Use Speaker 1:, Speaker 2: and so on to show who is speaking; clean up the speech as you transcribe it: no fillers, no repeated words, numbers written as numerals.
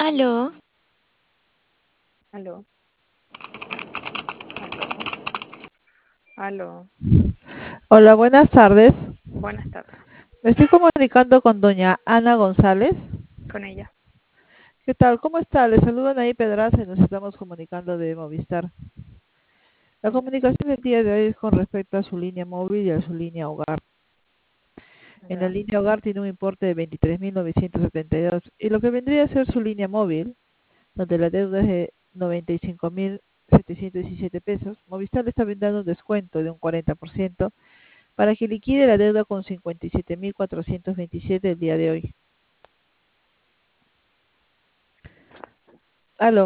Speaker 1: Aló,
Speaker 2: Aló, aló, aló.
Speaker 3: Hola, buenas tardes.
Speaker 2: Buenas tardes.
Speaker 3: Me estoy comunicando con doña Ana González.
Speaker 2: Con ella.
Speaker 3: ¿Qué tal? ¿Cómo está? Le saludan ahí Pedraza y nos estamos comunicando de Movistar. La
Speaker 2: Ya,
Speaker 3: comunicación del día de hoy es con respecto a su línea móvil y a su línea hogar. En la
Speaker 2: ya,
Speaker 3: línea hogar tiene un importe de 23.972 y lo que vendría a ser su línea móvil, donde la deuda es de 95.717 pesos, Movistar le está brindando un descuento de un 40% para que liquide la deuda con 57.427 el día de hoy. Aló.